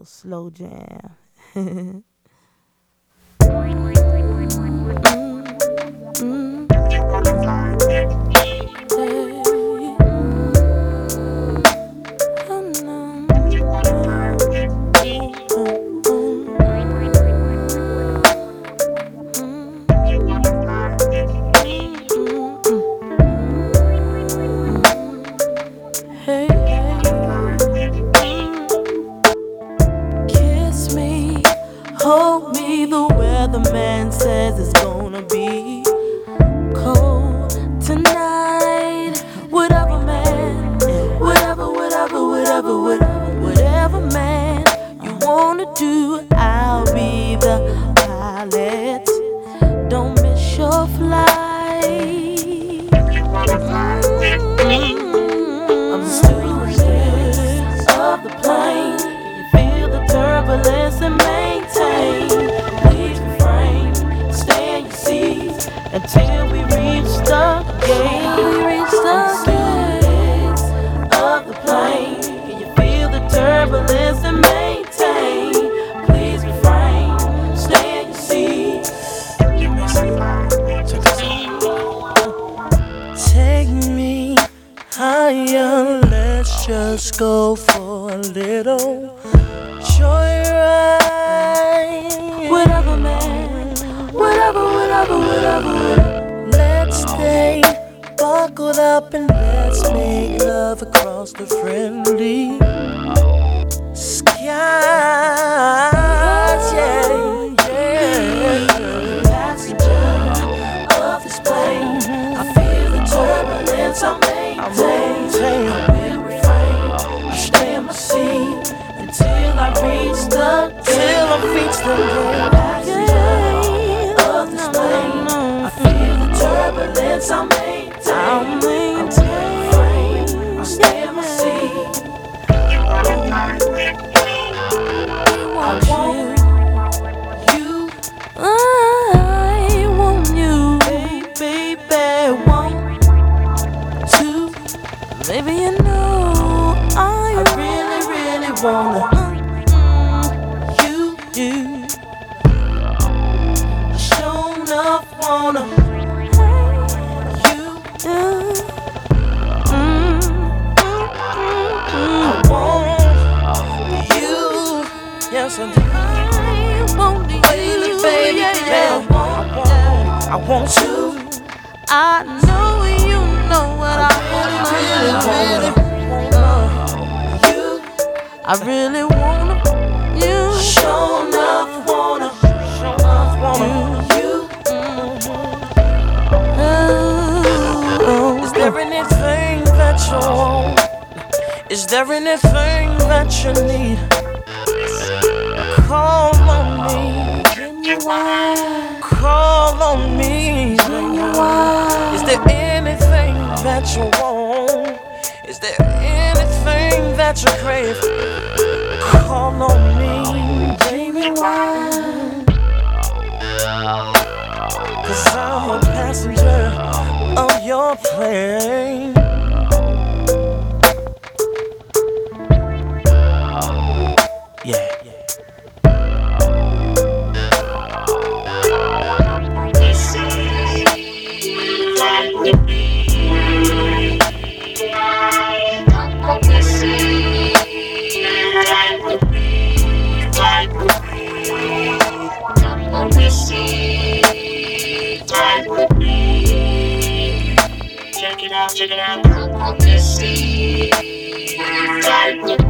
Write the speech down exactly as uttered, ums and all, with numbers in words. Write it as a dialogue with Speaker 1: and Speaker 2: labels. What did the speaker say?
Speaker 1: little slow jam. Hold me, the weatherman says it's gonna be cold tonight. Whatever, man, whatever, whatever, whatever, whatever, whatever, man, you wanna do, I'll be the pilot. Don't miss your flight. I'm the stewardess of the plane. Can you feel the turbulence and maintain? Please refrain, stay in your seats until we reach the gate. We reach the gates of the plane. Can you feel the turbulence and maintain? Please refrain, stay in your seats. Take me higher, let's just go for a little joyride. Whatever, man, whatever, whatever, whatever. Let's stay buckled up and let's make love across the friendly skies. Yeah, yeah. Passenger of this plane, I feel the turbulence. I maintain. I will refrain. I stay in my seat until I reach the till I reach the passenger of this plane. I feel the turbulence. I maintain. I maintain. I stay in my seat. I want you. I want you, baby. Want to. Maybe you know I, I really, really wanna mm, you, you. Sure enough wanna you, you. Mm, mm, mm, I want you, yes I do. I want you, baby, baby, yeah, yeah. I want, I want, I want you. I know you know what I, I really, really want you. I really wanna you. Sure enough wanna, sure enough wanna you. Mm-hmm. Oh, is there anything that you want? Is there anything that you need? Call on me. Call on me. Is there anything that you want? Is there anything that you crave? Call on me, baby, why? Cause I'm a passenger of your plane. Yeah.
Speaker 2: Check it out, check it out. Come on, let's see.